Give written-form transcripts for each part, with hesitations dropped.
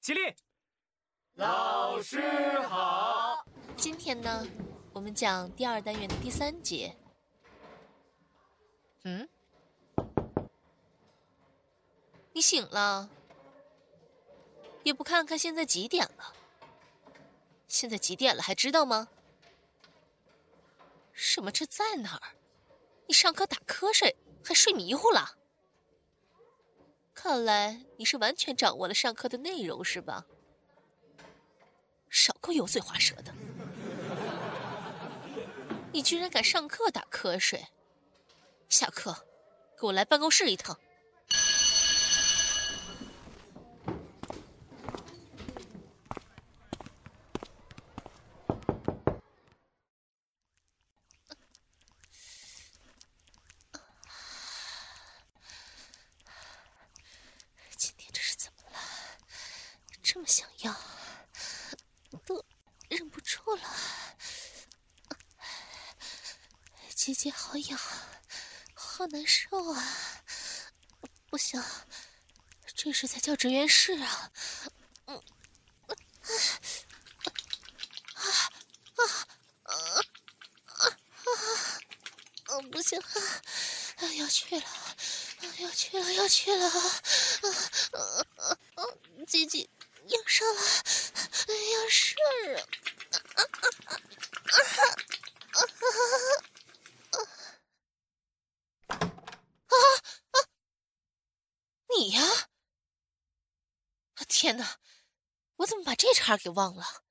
起立！ 老师好。 今天呢，我们讲第2单元的第3节。你醒了？也不看看现在几点了？现在几点了还知道吗？什么这在哪儿？你上课打瞌睡还睡迷糊了？看来你是完全掌握了上课的内容是吧？少给我油嘴滑舌的！你居然敢上课打瞌睡！下课，给我来办公室一趟！今天这是怎么了？这么想要，都忍不住了。姐姐好痒，好难受啊！不行，这时才叫职员室啊！不行了，要去了，要去了！鸡鸡硬上了，要事你呀！天哪，我怎么把这茬给忘了？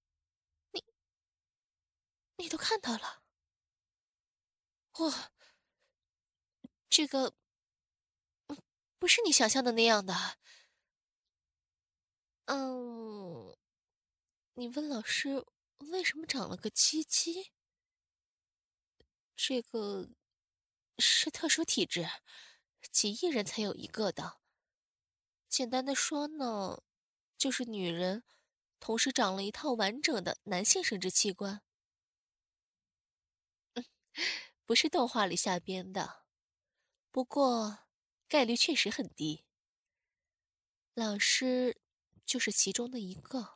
你都看到了？哇，这个不是你想象的那样的。你问老师为什么长了个鸡鸡？这个是特殊体质，几亿人才有一个的。简单的说呢，就是女人同时长了一套完整的男性生殖器官。不是动画里瞎编的，不过概率确实很低。老师就是其中的一个。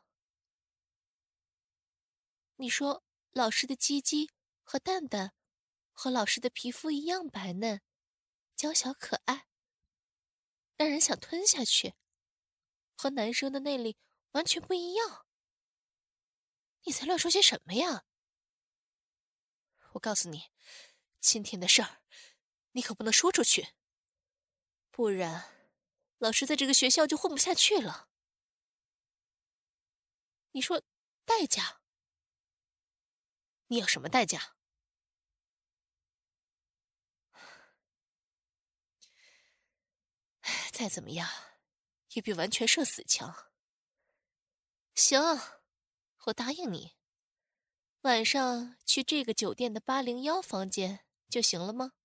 你说老师的鸡鸡和蛋蛋和老师的皮肤一样白嫩、娇小可爱，让人想吞下去，和男生的内里完全不一样。你在乱说些什么呀？我告诉你，今天的事儿你可不能说出去，不然老师在这个学校就混不下去了。你说代价？你有什么代价？再怎么样也比完全社死强。行，我答应你，晚上去这个酒店的801房间就行了吗？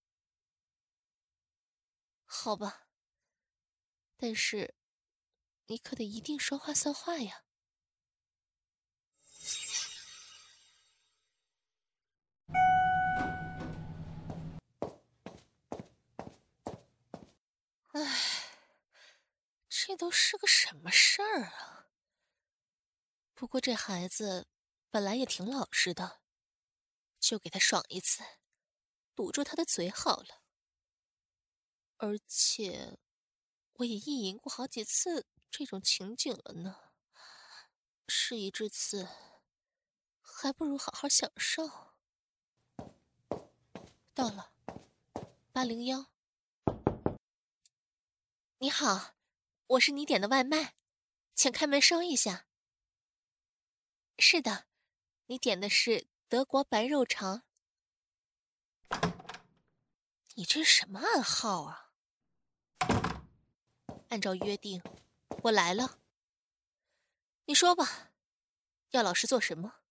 好吧，但是你可得一定说话算话呀。唉，这都是个什么事儿啊？不过这孩子本来也挺老实的，就给他爽一次，堵住他的嘴好了。而且我也意淫过好几次这种情景了呢，事已至此，还不如好好享受。到了，801。你好，我是你点的外卖，请开门收一下。是的，你点的是德国白肉肠。你这是什么暗号啊？按照约定，我来了。你说吧，要老师做什么？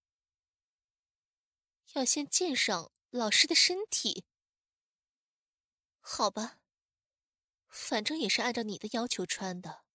要先鉴赏老师的身体。好吧，反正也是按照你的要求穿的。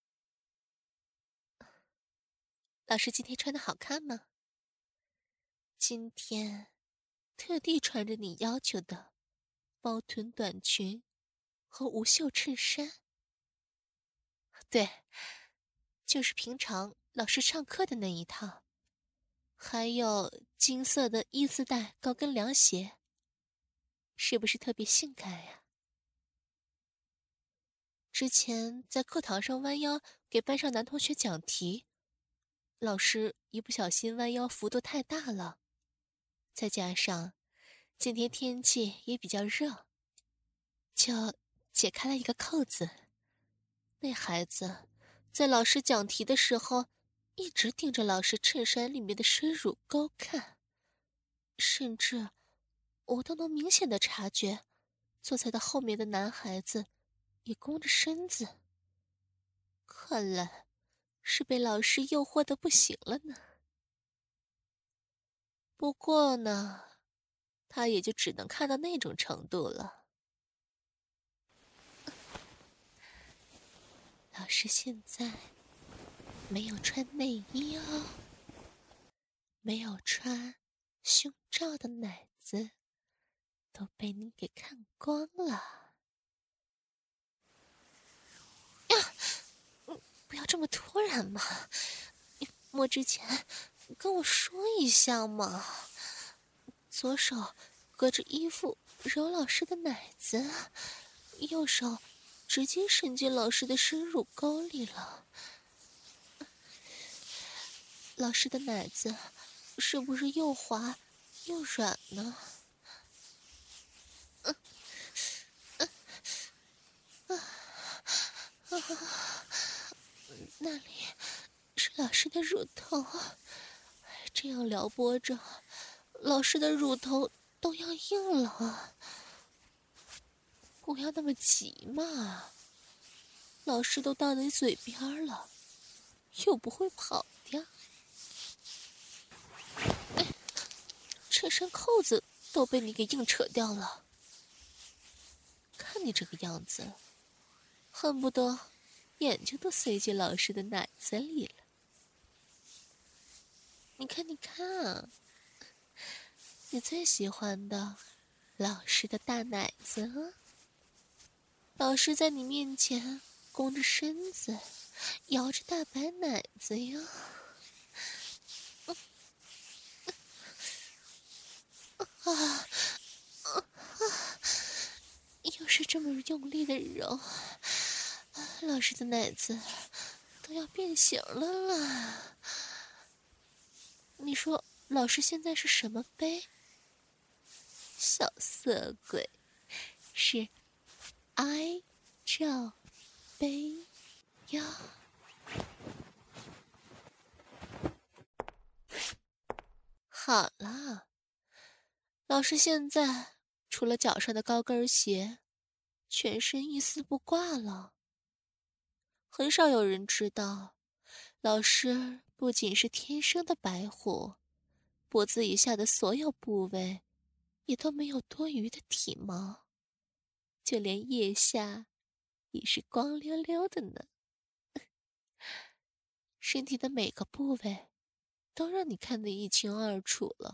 老师今天穿的好看吗？今天特地穿着你要求的包臀短裙和无袖衬衫。对， 就是平常老师上课的那一套，还有金色的1字带高跟凉鞋，是不是特别性感呀？之前在课堂上弯腰给班上男同学讲题，老师一不小心弯腰幅度太大了，再加上今天天气也比较热，就解开了一个扣子。那孩子在老师讲题的时候，一直盯着老师衬衫里面的深乳沟看，甚至我都能明显的察觉，坐在他后面的男孩子也弓着身子，看来是被老师诱惑的不行了呢。不过呢，他也就只能看到那种程度了。老师现在没有穿内衣哦，没有穿胸罩的奶子都被你给看光了。呀，不要这么突然嘛，你摸之前跟我说一下嘛。左手隔着衣服揉老师的奶子，右手直接伸进老师的深乳沟里了。老师的奶子是不是又滑又软呢？那里是老师的乳头，这样撩拨着，老师的乳头都要硬了。不要那么急嘛，老师都到你嘴边了，又不会跑掉。衬衫扣子都被你给硬扯掉了，看你这个样子，恨不得眼睛都塞进老师的奶子里了。你看，你看，你最喜欢的老师的大奶子啊！老师在你面前弓着身子，摇着大白奶子呀。又是这么用力的揉，老师的奶子都要变形了啦。你说老师现在是什么杯？小色鬼，是哀悼杯呀。好了，老师现在除了脚上的高跟鞋，全身一丝不挂了。很少有人知道，老师不仅是天生的白虎，脖子以下的所有部位也都没有多余的体毛，就连腋下也是光溜溜的呢。身体的每个部位都让你看得一清二楚了。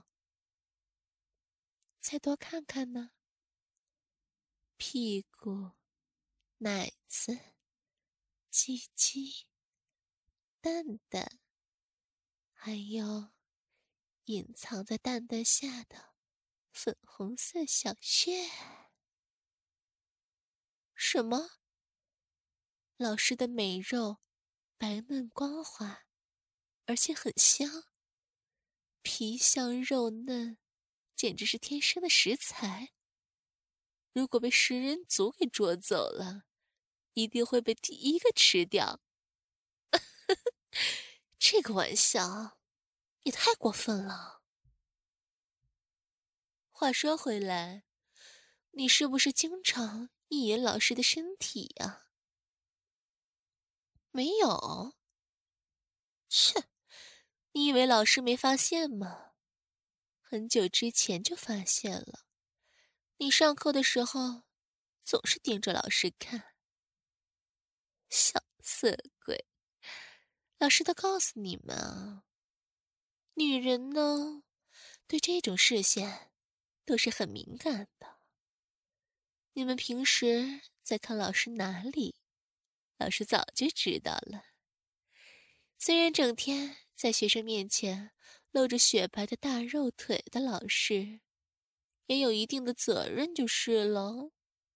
再多看看呢，屁股、奶子、鸡鸡、蛋蛋，还有隐藏在蛋蛋下的粉红色小穴。什么？老师的美肉白嫩光滑，而且很香，皮香肉嫩，简直是天生的食材。如果被食人族给捉走了，一定会被第一个吃掉。这个玩笑也太过分了。话说回来，你是不是经常意淫老师的身体呀？没有？切，你以为老师没发现吗？很久之前就发现了。你上课的时候总是盯着老师看。小色鬼，老师都告诉你们啊，女人呢，对这种视线都是很敏感的。你们平时在看老师哪里，老师早就知道了。 虽然整天在学生面前露着雪白的大肉腿的老师，也有一定的责任就是了。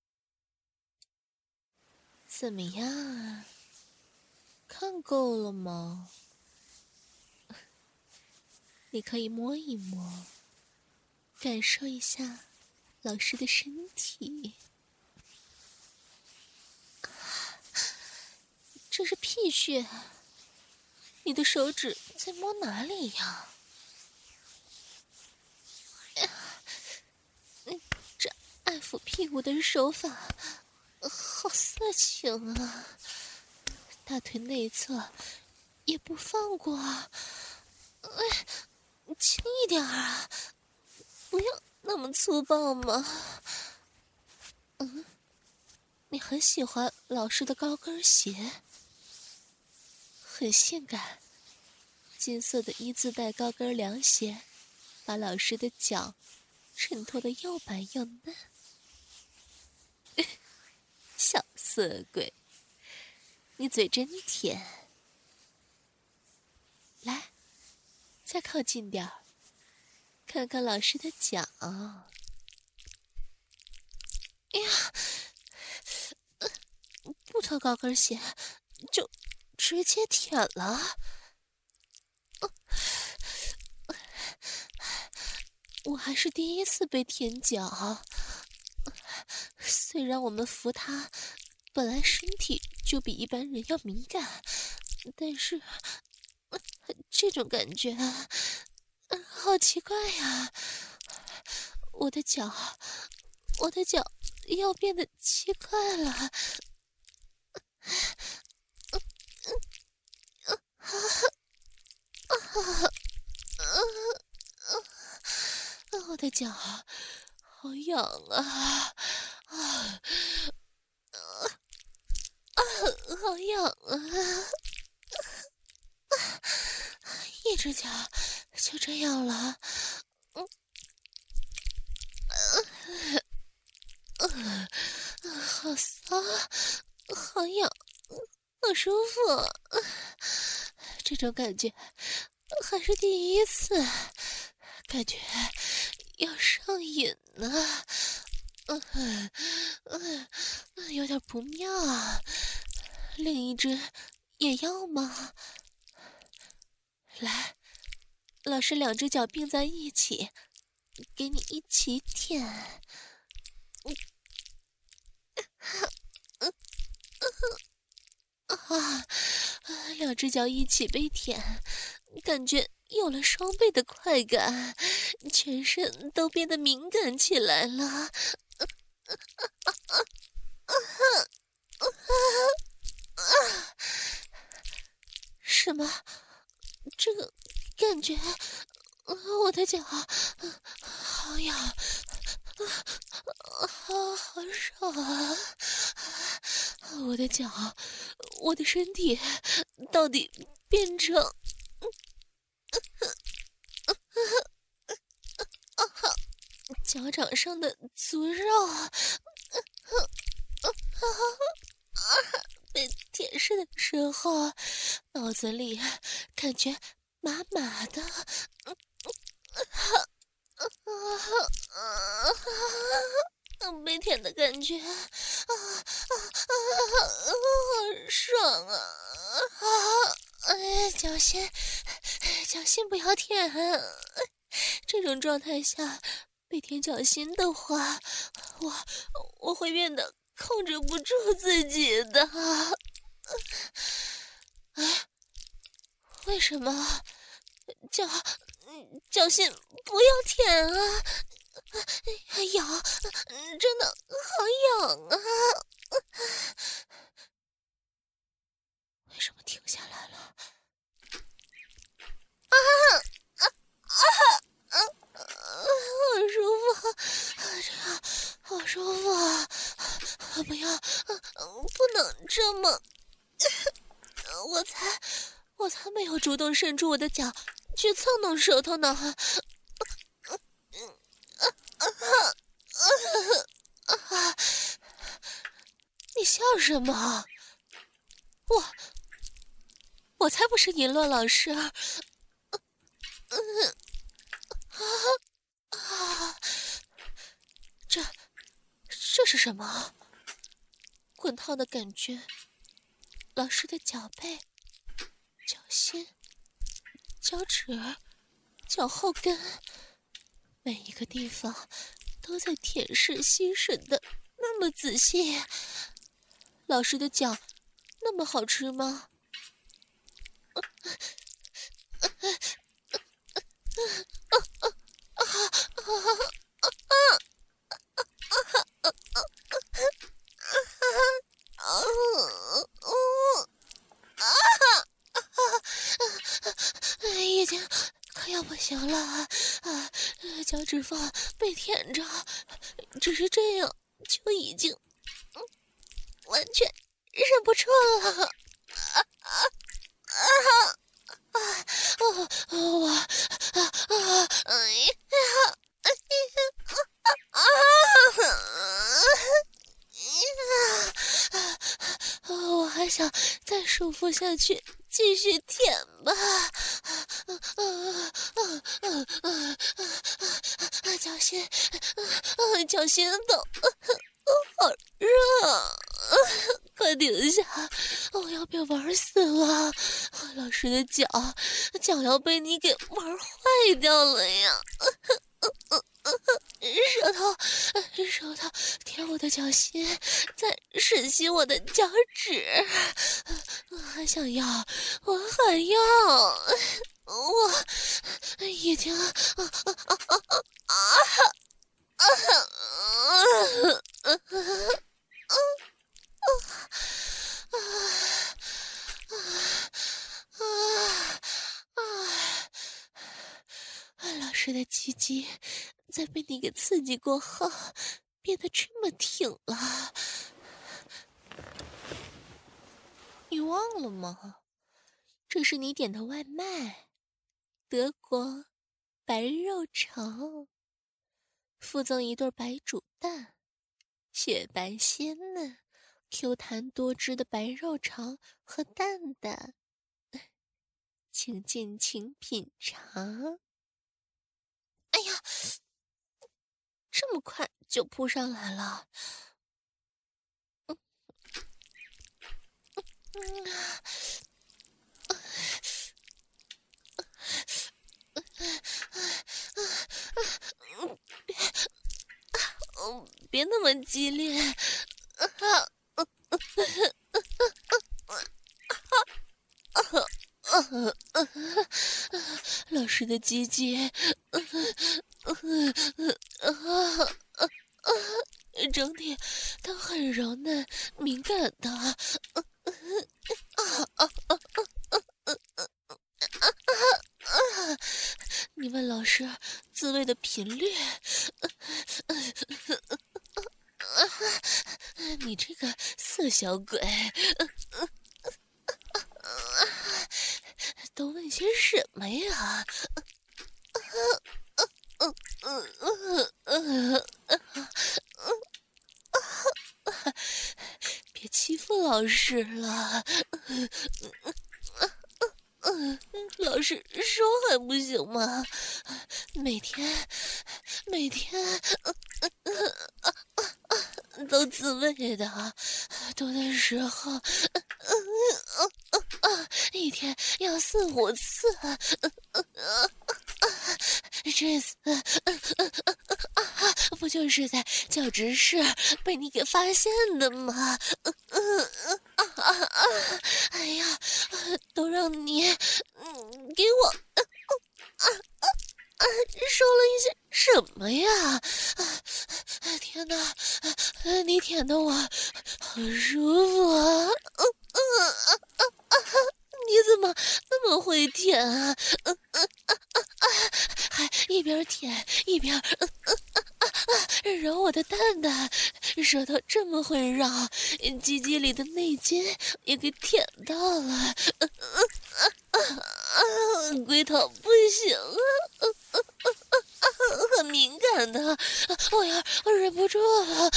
怎么样啊？看够了吗？你可以摸一摸，感受一下老师的身体。这是屁穴，你的手指在摸哪里呀？这爱抚屁股的手法好色情啊！大腿内侧也不放过啊！轻一点啊，不要那么粗暴嘛。你很喜欢老师的高跟鞋，很性感，金色的一字带高跟凉鞋，把老师的脚衬托得又白又嫩。小色鬼，你嘴真甜。来，再靠近点儿，看看老师的脚。哎呀，不脱高跟鞋就直接舔了。我还是第一次被舔脚，虽然我们扶他本来身体就比一般人要敏感，但是这种感觉好奇怪呀！我的脚要变得奇怪了。我的脚好痒啊！好痒啊！一只脚就这样了。好骚，好痒，好舒服。这种感觉还是第一次，感觉要上瘾了。有点不妙啊。另一只也要吗？来，老师两只脚并在一起，给你一起舔。两只脚一起被舔，感觉有了双倍的快感，全身都变得敏感起来了。什么？这个感觉，我的脚好痒，好爽啊！我的脚，我的身体到底变成脚掌上的足肉，被舔舐的时候，脑子里感觉麻麻的。被舔的感觉好爽啊！小心不要舔。这种状态下被舔脚心的话，我会变得控制不住自己的。为什么脚心不要舔啊？痒，真的好痒啊！为什么停下来了？好舒服，这样好舒服啊！不要，不能这么，我才没有主动伸出我的脚去蹭弄舌头呢。你笑什么？ 我才不是淫乱老师。这是什么？滚烫的感觉，老师的脚背、脚心、脚趾、脚后跟，每一个地方都在舔舐吸吮的那么仔细。老师的脚那么好吃吗？已经快要不行了脚趾缝被舔着，只是这样就已经完全忍不住了。我还想再束缚下去，继续舔吧。脚心都好热，快停下！我要被玩死了！老师的脚要被你给玩坏掉了呀！舌头舔我的脚心，再吮吸我的脚趾，我还要，我已经老师的鸡鸡在被你给刺激过后变得这么挺了，你忘了吗？这是你点的外卖，德国白肉肠，附赠一对白煮蛋，雪白鲜嫩 Q 弹多汁的白肉肠和蛋蛋，请尽情品尝。哎呀，这么快就扑上来了。别那么激烈。老师的鸡鸡整体都很柔嫩敏感的。你问老师自慰的频率？你这个色小鬼，都问些什么呀？别欺负老师了。老师说还不行吗？每天都自慰的，多的时候一天要4、5次。这次不就是在教职室被你给发现的吗？哎呀，都让你给我说了一些什么呀？天哪，你舔得我好舒服啊！你怎么那么会舔啊？还一边舔一边揉我的蛋蛋，舌头这么会绕，鸡鸡里的内筋也给舔到了，龟头不行啊，很敏感的，我忍不住了，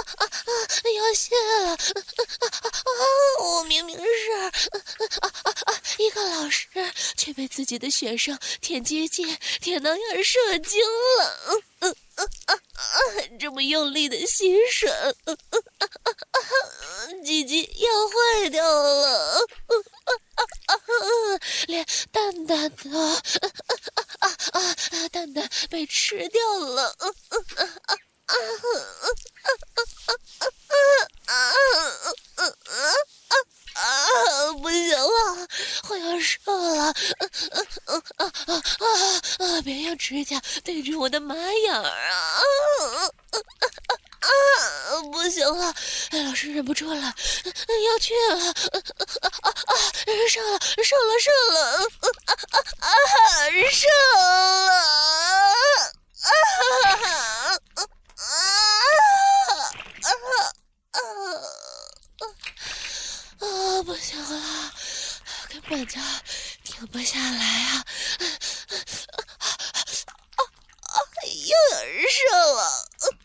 要泄了，我明明是一个老师却被自己的学生舔鸡鸡舔到要射精了，这么用力的吸吮，鸡鸡要坏掉了，连蛋蛋的蛋蛋被吃掉了，不行了，我要射了！别用指甲对着我的马眼儿啊！不行了，老师忍不住了，要去了！射了！射了！不行了，根本就停不下来啊！又有人射了！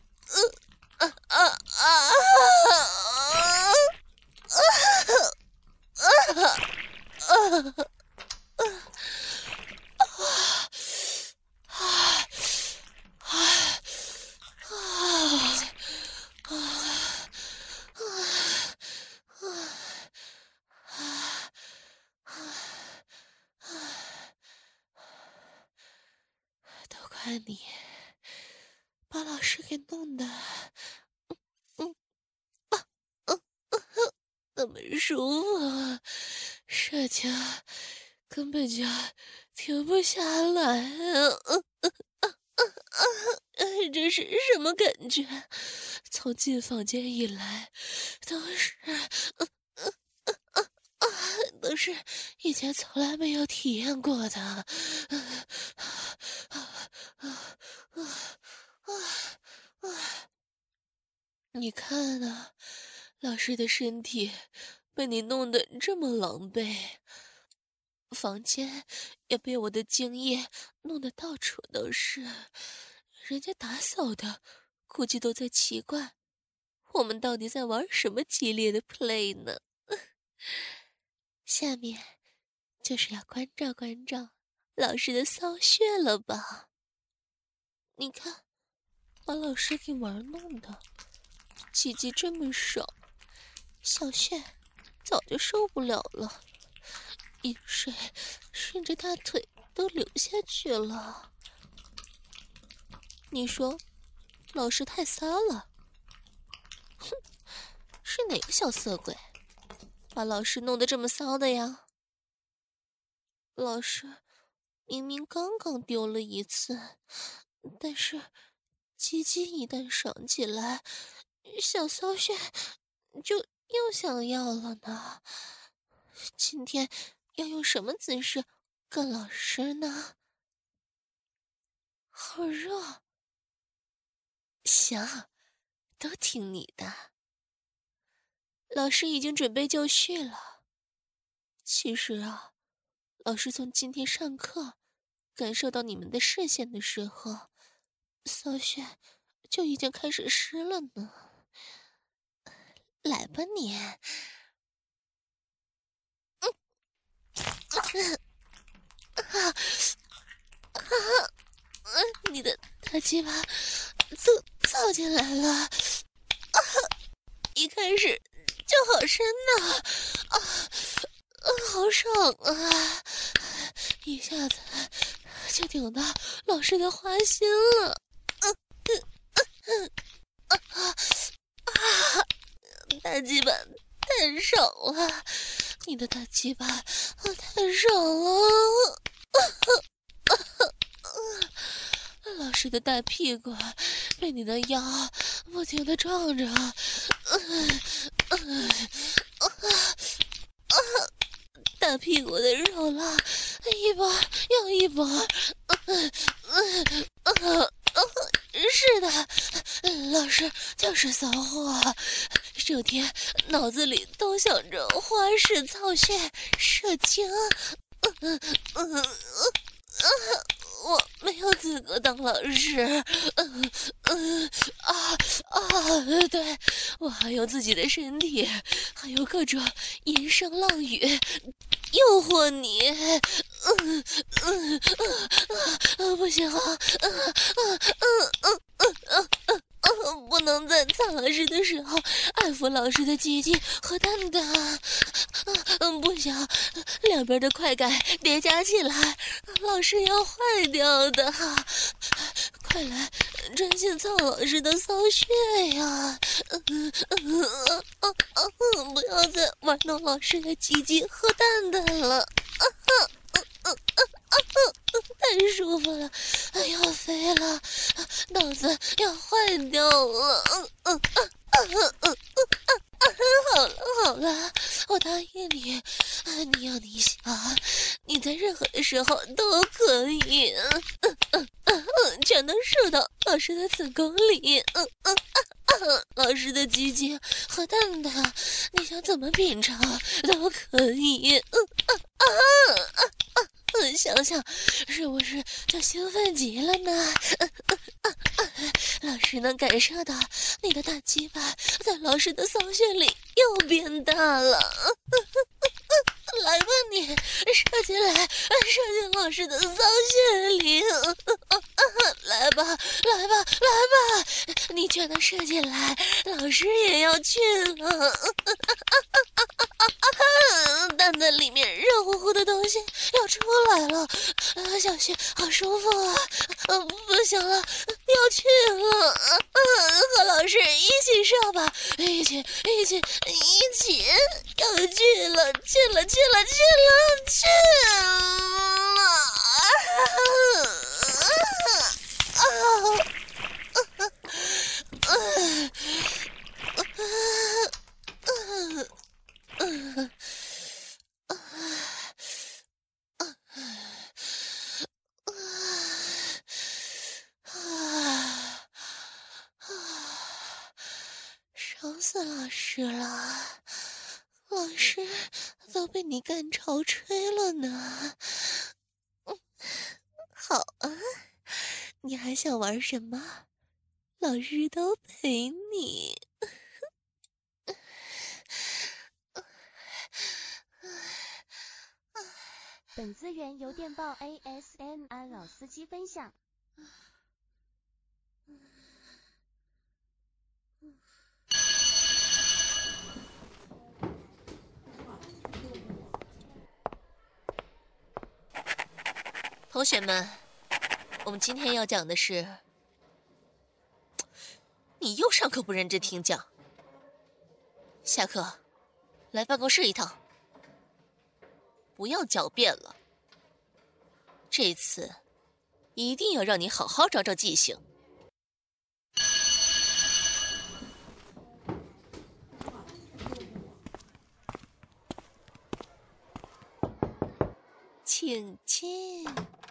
都怪你，把老师给弄的，那么舒服啊，射精根本就停不下来啊！这是什么感觉？从进房间以来，都是以前从来没有体验过的。你看啊，老师的身体被你弄得这么狼狈，房间也被我的精液弄得到处都是，人家打扫的估计都在奇怪，我们到底在玩什么激烈的 play 呢？下面就是要关照关照老师的骚穴了吧？你看，把老师给玩弄的，鸡鸡这么少，小穴早就受不了了，饮水顺着大腿都流下去了。你说，老师太骚了？哼，是哪个小色鬼把老师弄得这么骚的呀？老师明明刚刚丢了一次，但是鸡鸡一旦爽起来，小骚穴就又想要了呢。今天要用什么姿势跟老师呢？好热。行，都听你的。老师已经准备就绪了。其实啊，老师从今天上课感受到你们的视线的时候，骚穴就已经开始湿了呢。来吧你。你的大鸡巴都凑进来了，一开始就好深呐，好爽啊！一下子就顶到老师的花心了，大鸡巴太爽了，你的大鸡巴太爽了！老师的大屁股被你的腰不停地撞着，大屁股的肉浪一波又一波，是的，老师就是骚货，整天脑子里都想着花式操穴射精， 我没有资格当老师。对，我还有自己的身体，还有各种淫声浪语诱惑你。不行啊！不能在擦老师的时候爱抚老师的鸡鸡和蛋蛋。不行，两边的快感叠加起来，老师要坏掉的。快来，专心操老师的骚穴呀！不要再玩弄老师的鸡鸡和蛋蛋了。太舒服了，要飞了，脑子要坏掉了。好了，我答应你，你要你想，你在任何的时候都可以，全能射到老师的子宫里，老师的鸡鸡和蛋蛋，你想怎么品尝都可以。想想是不是就兴奋极了呢？老师能感受到你的大鸡巴在老师的骚穴里又变大了。来吧你，射进来，射进老师的骚穴里。来吧，你全都射进来，老师也要去了。蛋蛋里面热乎乎的东西要出来了，小穴好舒服啊！不行了，要去了。和老师一起射吧，一起，要去了。爽死老师了，老师都被你干潮吹了呢。好啊，你还想玩什么？老师都陪你。 本资源由电报 ASMR 老司机分享。 同学们，我们今天要讲的是，你又上课不认真听讲，下课来办公室一趟，不要狡辩了。这次一定要让你好好长长记性。请进。